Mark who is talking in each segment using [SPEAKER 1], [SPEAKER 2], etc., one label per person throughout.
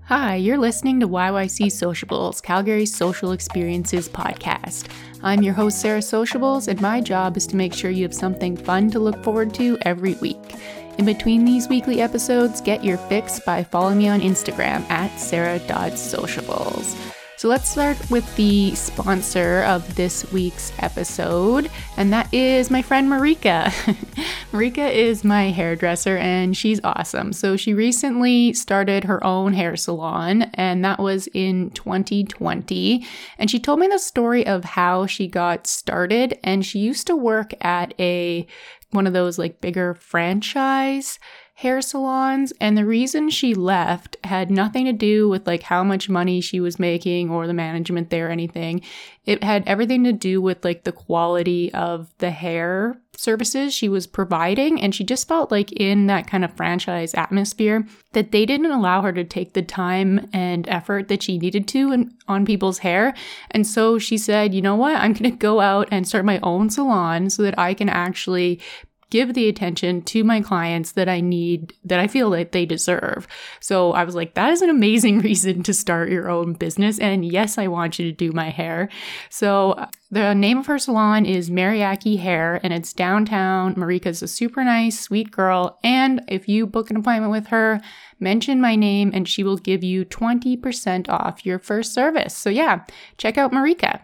[SPEAKER 1] Hi, you're listening to YYC Sociables, Calgary's social experiences podcast. I'm your host, Sarah Sociables, and my job is to make sure you have something fun to look forward to every week. In between these weekly episodes, get your fix by following me on Instagram at sarah.sociables. So let's start with the sponsor of this week's episode, and that is my friend Marika. Marika is my hairdresser, and she's awesome. So she recently started her own hair salon, and that was in 2020. And she told me the story of how she got started, and she used to work at one of those like bigger franchise hair salons, and the reason she left had nothing to do with like how much money she was making or the management there or anything. It had everything to do with like the quality of the hair services she was providing, and she just felt like in that kind of franchise atmosphere that they didn't allow her to take the time and effort that she needed to on people's hair. And so she said, you know what, I'm going to go out and start my own salon so that I can actually give the attention to my clients that I need, that I feel that they deserve. So I was like, that is an amazing reason to start your own business. And yes, I want you to do my hair. So the name of her salon is Mariachi Hair, and it's downtown. Marika's a super nice, sweet girl. And if you book an appointment with her, mention my name and she will give you 20% off your first service. So yeah, check out Marika.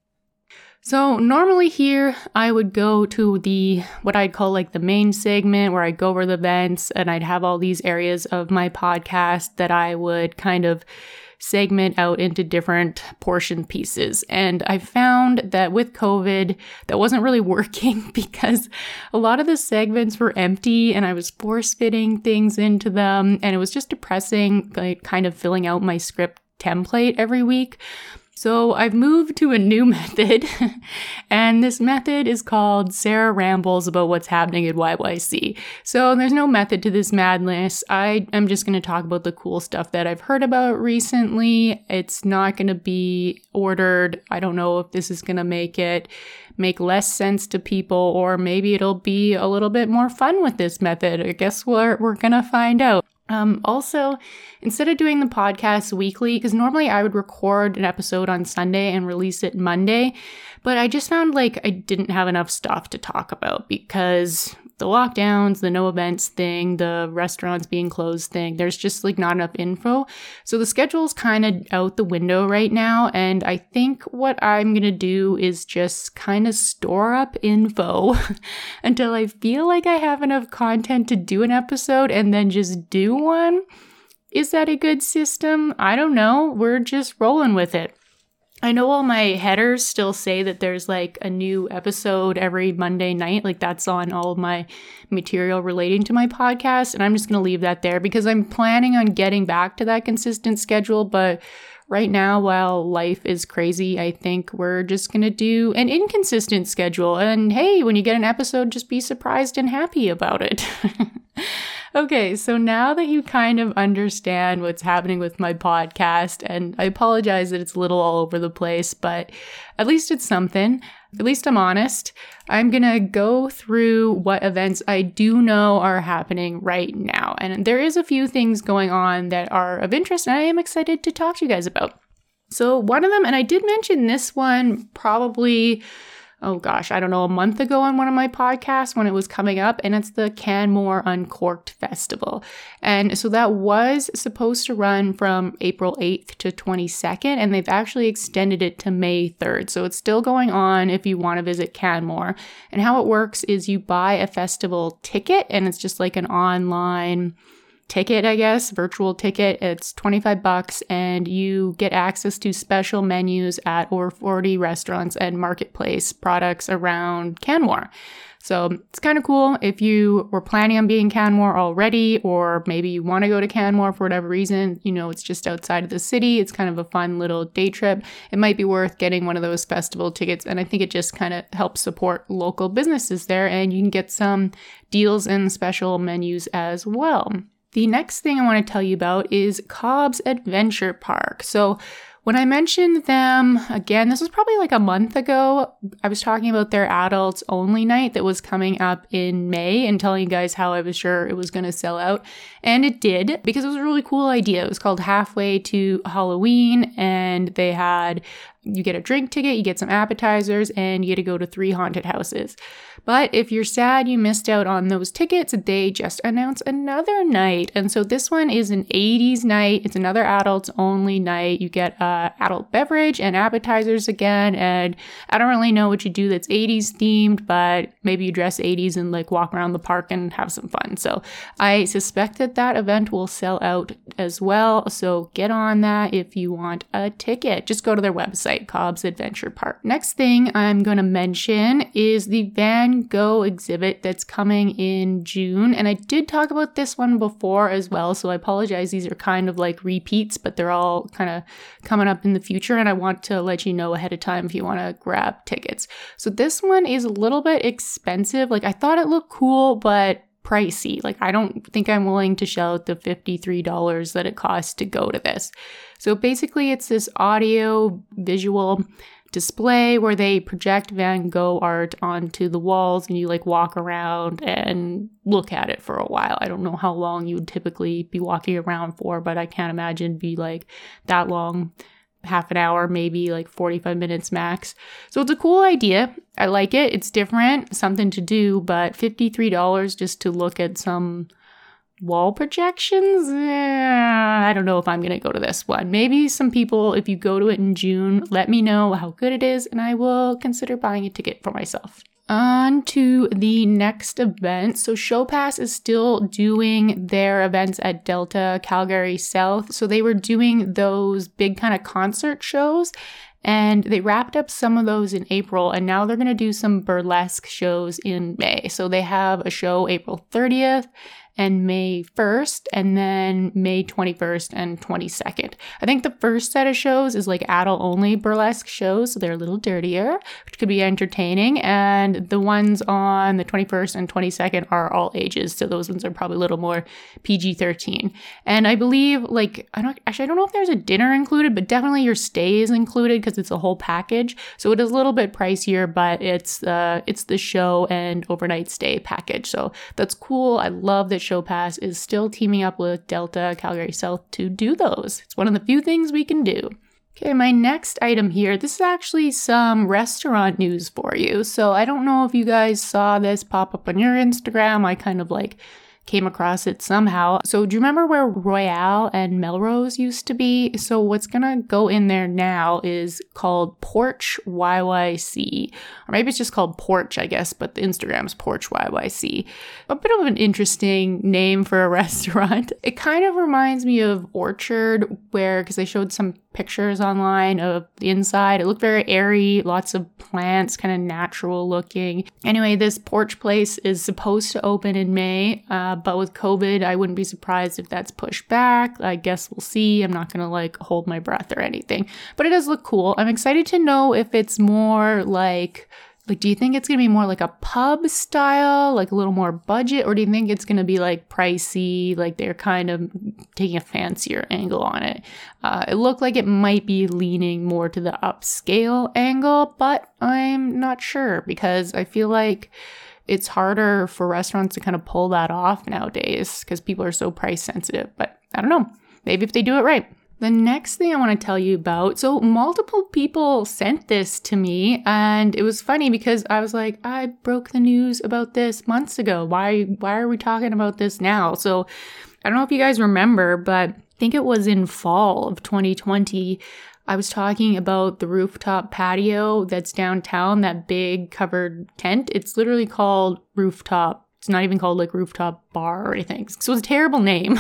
[SPEAKER 1] So normally here, I would go to what I'd call like the main segment where I'd go over the events, and I'd have all these areas of my podcast that I would kind of segment out into different portion pieces. And I found that with COVID, that wasn't really working because a lot of the segments were empty and I was force fitting things into them, and it was just depressing, like kind of filling out my script template every week. So I've moved to a new method, and this method is called Sarah Rambles About What's Happening at YYC. So there's no method to this madness. I am just going to talk about the cool stuff that I've heard about recently. It's not going to be ordered. I don't know if this is going to make less sense to people, or maybe it'll be a little bit more fun with this method. I guess we're going to find out. Also, instead of doing the podcast weekly, because normally I would record an episode on Sunday and release it Monday, but I just found like I didn't have enough stuff to talk about because the lockdowns, the no events thing, the restaurants being closed thing, there's just like not enough info. So the schedule's kind of out the window right now. And I think what I'm going to do is just kind of store up info until I feel like I have enough content to do an episode and then just do one. Is that a good system? I don't know. We're just rolling with it. I know all my headers still say that there's like a new episode every Monday night. Like that's on all of my material relating to my podcast. And I'm just going to leave that there because I'm planning on getting back to that consistent schedule. But right now, while life is crazy, I think we're just going to do an inconsistent schedule. And hey, when you get an episode, just be surprised and happy about it. Okay, so now that you kind of understand what's happening with my podcast, and I apologize that it's a little all over the place, but at least it's something. At least I'm honest. I'm going to go through what events I do know are happening right now. And there is a few things going on that are of interest, and I am excited to talk to you guys about. So one of them, and I did mention this one probably a month ago on one of my podcasts when it was coming up, and it's the Canmore Uncorked Festival. And so that was supposed to run from April 8th to 22nd, and they've actually extended it to May 3rd. So it's still going on if you want to visit Canmore. And how it works is you buy a festival ticket, and it's just like an online ticket, I guess, virtual ticket. It's $25 and you get access to special menus at over 40 restaurants and marketplace products around Canmore. So it's kind of cool if you were planning on being Canmore already, or maybe you want to go to Canmore for whatever reason. You know, it's just outside of the city. It's kind of a fun little day trip. It might be worth getting one of those festival tickets. And I think it just kind of helps support local businesses there, and you can get some deals and special menus as well. The next thing I want to tell you about is Cobb's Adventure Park. So When I mentioned them, again, this was probably like a month ago, I was talking about their adults only night that was coming up in May and telling you guys how I was sure it was going to sell out. And it did, because it was a really cool idea. It was called Halfway to Halloween, and you get a drink ticket, you get some appetizers, and you get to go to 3 haunted houses. But if you're sad you missed out on those tickets, they just announced another night. And so this one is an 80s night. It's another adults only night. You get adult beverage and appetizers again. And I don't really know what you do that's 80s themed, but maybe you dress 80s and like walk around the park and have some fun. So I suspect that event will sell out as well. So get on that if you want a ticket. Just go to their website, Cobb's Adventure Park. Next thing I'm going to mention is the Van Gogh exhibit that's coming in June. And I did talk about this one before as well, so I apologize. These are kind of like repeats, but they're all kind of coming up in the future, and I want to let you know ahead of time if you want to grab tickets. So this one is a little bit expensive. Like, I thought it looked cool, but pricey. Like, I don't think I'm willing to shell out the $53 that it costs to go to this. So basically it's this audio visual display where they project Van Gogh art onto the walls, and you like walk around and look at it for a while. I don't know how long you would typically be walking around for, but I can't imagine it'd be like that long. Half an hour, maybe like 45 minutes max. So it's a cool idea. I like it. It's different, something to do, but $53 just to look at some wall projections? I don't know if I'm going to go to this one. Maybe some people, if you go to it in June, let me know how good it is, and I will consider buying a ticket for myself. On to the next event. So Showpass is still doing their events at Delta Calgary South. So they were doing those big kind of concert shows, and they wrapped up some of those in April, and now they're going to do some burlesque shows in May. So they have a show April 30th and May 1st, and then May 21st and 22nd. I think the first set of shows is like adult-only burlesque shows, so they're a little dirtier, which could be entertaining, and the ones on the 21st and 22nd are all ages, so those ones are probably a little more PG-13. And I believe, I don't know if there's a dinner included, but definitely your stay is included because it's a whole package, so it is a little bit pricier, but it's the show and overnight stay package, so that's cool. I love that Showpass is still teaming up with Delta Calgary South to do those. It's one of the few things we can do. Okay, my next item here, this is actually some restaurant news for you. So I don't know if you guys saw this pop up on your Instagram. I kind of came across it somehow. So do you remember where Royale and Melrose used to be? So what's gonna go in there now is called Porch YYC. Or maybe it's just called Porch, I guess, but the Instagram's Porch YYC. A bit of an interesting name for a restaurant. It kind of reminds me of Orchard, because they showed some pictures online of the inside. It looked very airy, lots of plants, kind of natural looking. Anyway, this Porch place is supposed to open in May, but with COVID, I wouldn't be surprised if that's pushed back. I guess we'll see. I'm not going to hold my breath or anything, but it does look cool. I'm excited to know if it's more do you think it's going to be more like a pub style, a little more budget, or do you think it's going to be pricey, they're kind of taking a fancier angle on it? It looked like it might be leaning more to the upscale angle, but I'm not sure because I feel like it's harder for restaurants to kind of pull that off nowadays because people are so price sensitive, but I don't know. Maybe if they do it right. The next thing I want to tell you about, so multiple people sent this to me, and it was funny because I was like, I broke the news about this months ago. Why are we talking about this now? So I don't know if you guys remember, but I think it was in fall of 2020, I was talking about the rooftop patio that's downtown, that big covered tent. It's literally called Rooftop. It's not even called Rooftop Bar or anything. So it's a terrible name.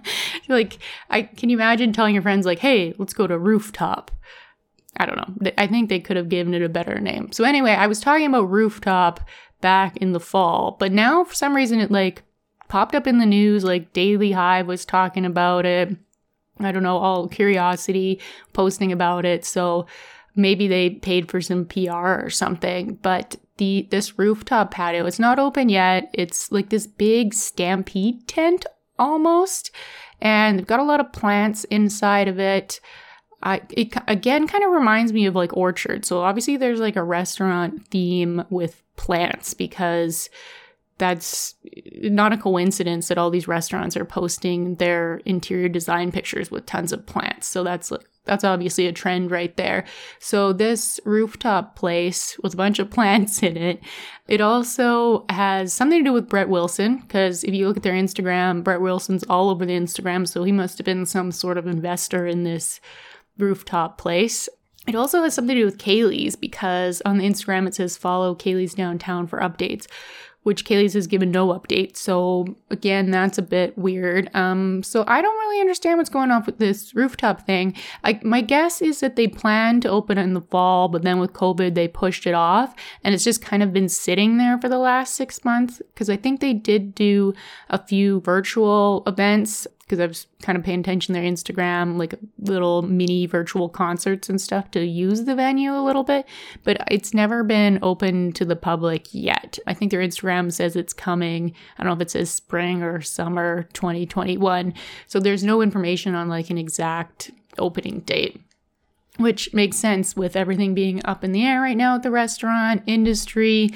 [SPEAKER 1] Can you imagine telling your friends hey, let's go to Rooftop? I don't know. I think they could have given it a better name. So anyway, I was talking about Rooftop back in the fall, but now for some reason it popped up in the news. Daily Hive was talking about it. I don't know, all Curiosity posting about it. So maybe they paid for some PR or something, but this rooftop patio, it's not open yet. It's this big stampede tent almost, and they've got a lot of plants inside of it. It again kind of reminds me of like Orchard. So obviously there's like a restaurant theme with plants, because that's not a coincidence that all these restaurants are posting their interior design pictures with tons of plants. So that's obviously a trend right there. So this rooftop place with a bunch of plants in it, it also has something to do with Brett Wilson, because if you look at their Instagram, Brett Wilson's all over the Instagram. So he must have been some sort of investor in this rooftop place. It also has something to do with Kaylee's, because on the Instagram it says follow Kaylee's Downtown for updates, which Kaylee's has given no update. So again, that's a bit weird. So I don't really understand what's going on with this rooftop thing. My guess is that they planned to open it in the fall, but then with COVID, they pushed it off. And it's just kind of been sitting there for the last 6 months, because I think they did do a few virtual events, because I was kind of paying attention to their Instagram, like little mini virtual concerts and stuff to use the venue a little bit, but it's never been open to the public yet. I think their Instagram says it's coming. I don't know if it says spring or summer 2021. So there's no information on like an exact opening date, which makes sense with everything being up in the air right now at the restaurant industry.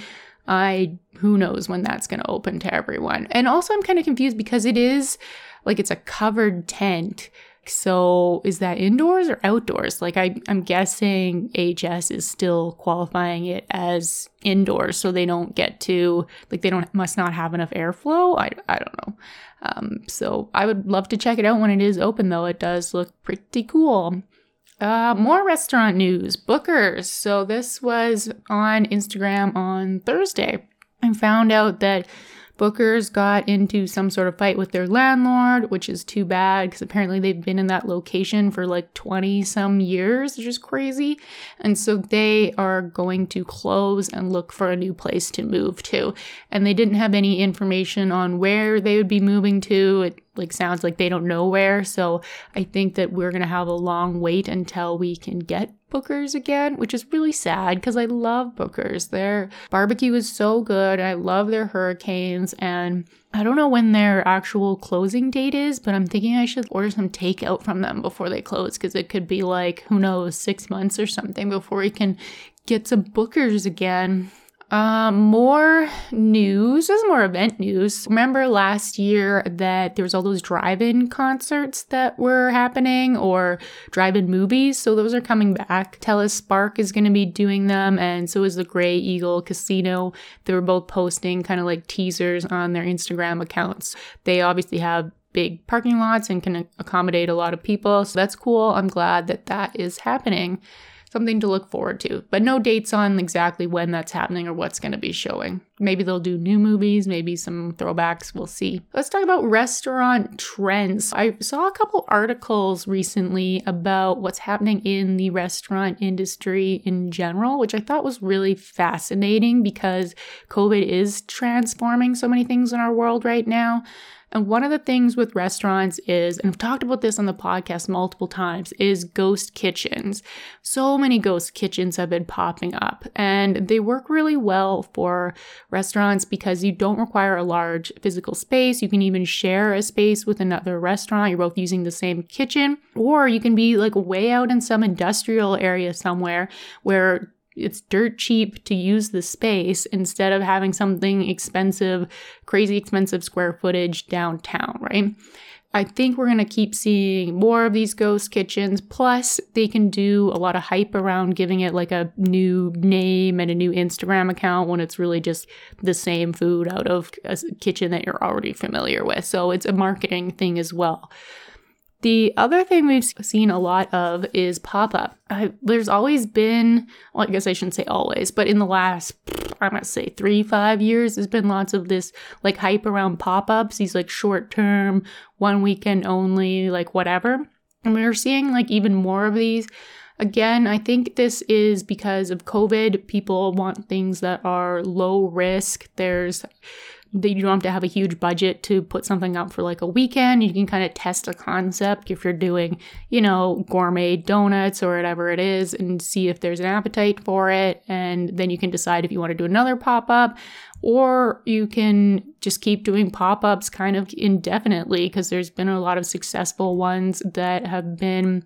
[SPEAKER 1] Who knows when that's going to open to everyone. And also I'm kind of confused because it is like it's a covered tent. So is that indoors or outdoors? Like I'm guessing AHS is still qualifying it as indoors, so they don't get to, like must not have enough airflow. I don't know. So I would love to check it out when it is open though. It does look pretty cool. More restaurant news, Booker's. So this was on Instagram on Thursday. I found out that Booker's got into some sort of fight with their landlord, which is too bad because apparently they've been in that location for like 20 some years, which is crazy. And so they are going to close and look for a new place to move to. And they didn't have any information on where they would be moving to. It like sounds like they don't know where. So I think that we're going to have a long wait until we can get Booker's again, which is really sad because I love Booker's. Their barbecue is so good. I love their hurricanes, and I don't know when their actual closing date is, but I'm thinking I should order some takeout from them before they close, because it could be like, who knows, 6 months or something before we can get some Booker's again. More news. This is more event news. Remember last year that there was all those drive-in concerts that were happening, or drive-in movies? So those are coming back. TELUS Spark is going to be doing them, and so is the Grey Eagle Casino. They were both posting kind of like teasers on their Instagram accounts. They obviously have big parking lots and can accommodate a lot of people. So that's cool. I'm glad that that is happening. Something to look forward to, but no dates on exactly when that's happening or what's going to be showing. Maybe they'll do new movies, maybe some throwbacks, we'll see. Let's talk about restaurant trends. I saw a couple articles recently about what's happening in the restaurant industry in general, which I thought was really fascinating because COVID is transforming so many things in our world right now. And one of the things with restaurants is, and I've talked about this on the podcast multiple times, is ghost kitchens. So many ghost kitchens have been popping up, and they work really well for restaurants because you don't require a large physical space. You can even share a space with another restaurant. You're both using the same kitchen, or you can be like way out in some industrial area somewhere where it's dirt cheap to use the space instead of having something expensive, crazy expensive square footage downtown, right? I think we're going to keep seeing more of these ghost kitchens. Plus, they can do a lot of hype around giving it like a new name and a new Instagram account when it's really just the same food out of a kitchen that you're already familiar with. So it's a marketing thing as well. The other thing we've seen a lot of is pop-up. There's always been, well, I guess I shouldn't say always, but in the last, I might say 3-5 years, there's been lots of this like hype around pop-ups, these like short-term, 1 weekend only, like whatever. And we're seeing like even more of these. Again, I think this is because of COVID. People want things that are low risk. You don't have to have a huge budget to put something up for like a weekend. You can kind of test a concept if you're doing, gourmet donuts or whatever it is, and see if there's an appetite for it. And then you can decide if you want to do another pop-up, or you can just keep doing pop-ups kind of indefinitely, because there's been a lot of successful ones that have been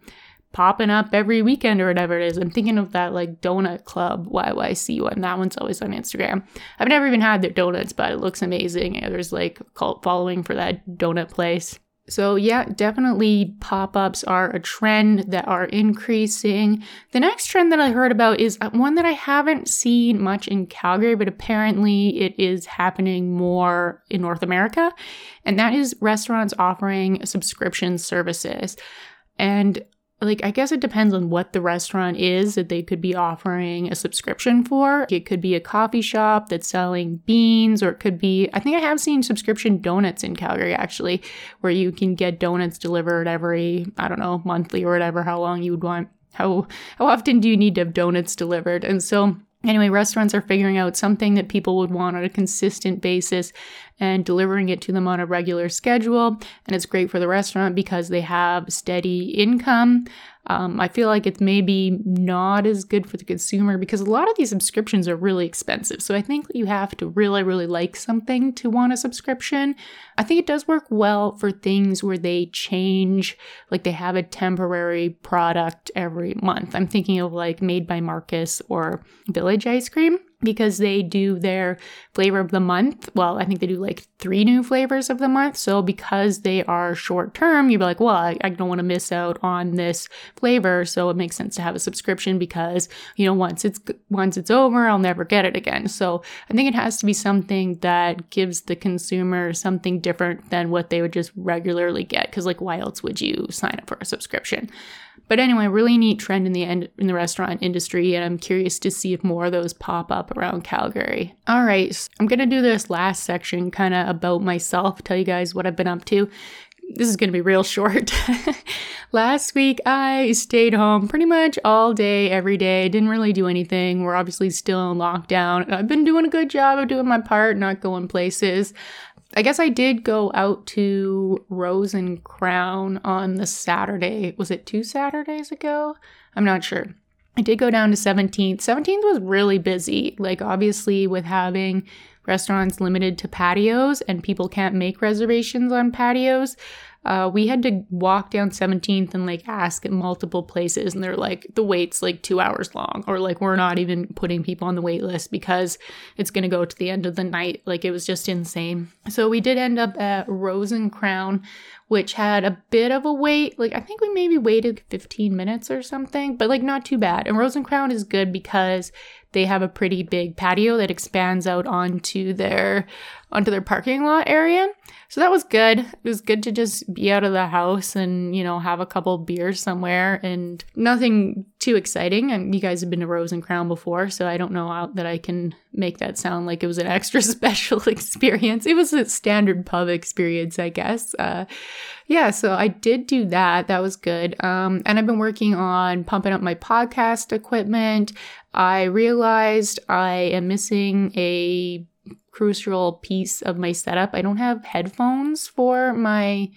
[SPEAKER 1] popping up every weekend or whatever it is. I'm thinking of that like Donut Club YYC one. That one's always on Instagram. I've never even had their donuts, but it looks amazing. Yeah, there's like a cult following for that donut place. So yeah, definitely pop-ups are a trend that are increasing. The next trend that I heard about is one that I haven't seen much in Calgary, but apparently it is happening more in North America. And that is restaurants offering subscription services. And like, I guess it depends on what the restaurant is that they could be offering a subscription for. It could be a coffee shop that's selling beans, or it could be, I think I have seen subscription donuts in Calgary actually, where you can get donuts delivered every, I don't know, monthly or whatever, how long you would want. How often do you need to have donuts delivered? And so anyway, restaurants are figuring out something that people would want on a consistent basis and delivering it to them on a regular schedule. And it's great for the restaurant because they have steady income. I feel like it's maybe not as good for the consumer because a lot of these subscriptions are really expensive. So I think you have to really, really like something to want a subscription. I think it does work well for things where they change, like they have a temporary product every month. I'm thinking of like Made by Marcus or Village Ice Cream, because they do their flavor of the month. Well, I think they do like 3 new flavors of the month. So because they are short term, you'd be like, well, I don't want to miss out on this flavor. So it makes sense to have a subscription because, you know, once it's over, I'll never get it again. So I think it has to be something that gives the consumer something different than what they would just regularly get. Because like, why else would you sign up for a subscription? But anyway, really neat trend in the restaurant industry, and I'm curious to see if more of those pop up around Calgary. All right, so I'm going to do this last section kind of about myself, tell you guys what I've been up to. This is going to be real short. Last week, I stayed home pretty much all day, every day. Didn't really do anything. We're obviously still in lockdown. I've been doing a good job of doing my part, not going places. I guess I did go out to Rose and Crown on the Saturday. Was it 2 Saturdays ago? I'm not sure. I did go down to 17th. 17th was really busy. Like, obviously, with having restaurants limited to patios and people can't make reservations on patios, we had to walk down 17th and like ask at multiple places, and they're like, the wait's like 2 hours long, or like we're not even putting people on the wait list because it's going to go to the end of the night. Like, it was just insane. So we did end up at Rose and Crown, which had a bit of a wait. Like, I think we maybe waited 15 minutes or something, but like not too bad. And Rose and Crown is good because they have a pretty big patio that expands out onto their parking lot area. So that was good. It was good to just be out of the house and, you know, have a couple beers somewhere, and nothing too exciting. And you guys have been to Rose and Crown before, so I don't know that I can make that sound like it was an extra special experience. It was a standard pub experience, I guess. Yeah, so I did do that. That was good. And I've been working on pumping up my podcast equipment. I realized I am missing a crucial piece of my setup. I don't have headphones for my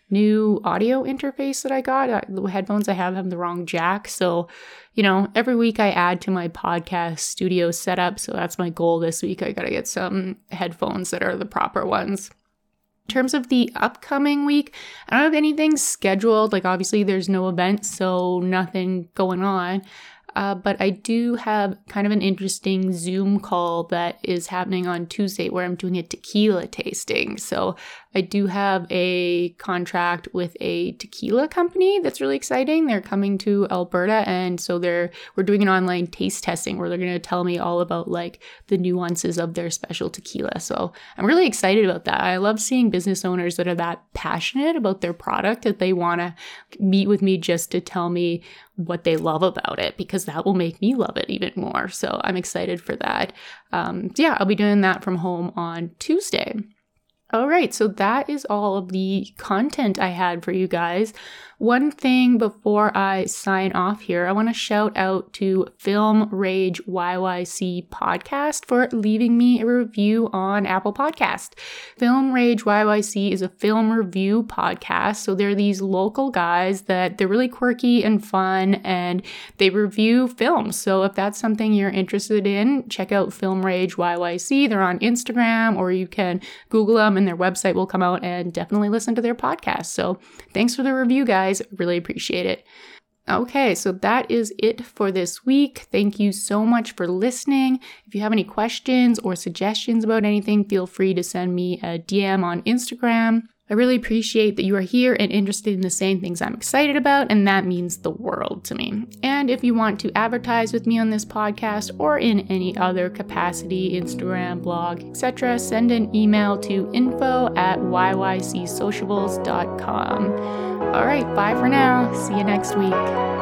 [SPEAKER 1] new audio interface that I got. The headphones I have the wrong jack. So, you know, every week I add to my podcast studio setup. So that's my goal this week. I got to get some headphones that are the proper ones. In terms of the upcoming week, I don't have anything scheduled. Like, obviously there's no events, so nothing going on. But I do have kind of an interesting Zoom call that is happening on Tuesday where I'm doing a tequila tasting. So I do have a contract with a tequila company that's really exciting. They're coming to Alberta, and so we're doing an online taste testing where they're going to tell me all about like the nuances of their special tequila. So I'm really excited about that. I love seeing business owners that are that passionate about their product that they want to meet with me just to tell me what they love about it, because that will make me love it even more. So I'm excited for that. Yeah, I'll be doing that from home on Tuesday. All right, so that is all of the content I had for you guys. One thing before I sign off here, I want to shout out to Film Rage YYC podcast for leaving me a review on Apple Podcast. Film Rage YYC is a film review podcast. So they're these local guys that they're really quirky and fun, and they review films. So if that's something you're interested in, check out Film Rage YYC. They're on Instagram, or you can Google them and their website will come out, and definitely listen to their podcast. So thanks for the review, guys. Really appreciate it. Okay, so that is it for this week. Thank you so much for listening. If you have any questions or suggestions about anything, feel free to send me a DM on Instagram. I really appreciate that you are here and interested in the same things I'm excited about, and that means the world to me. And if you want to advertise with me on this podcast or in any other capacity, Instagram, blog, etc., send an email to info@yycsociables.com. All right, bye for now. See you next week.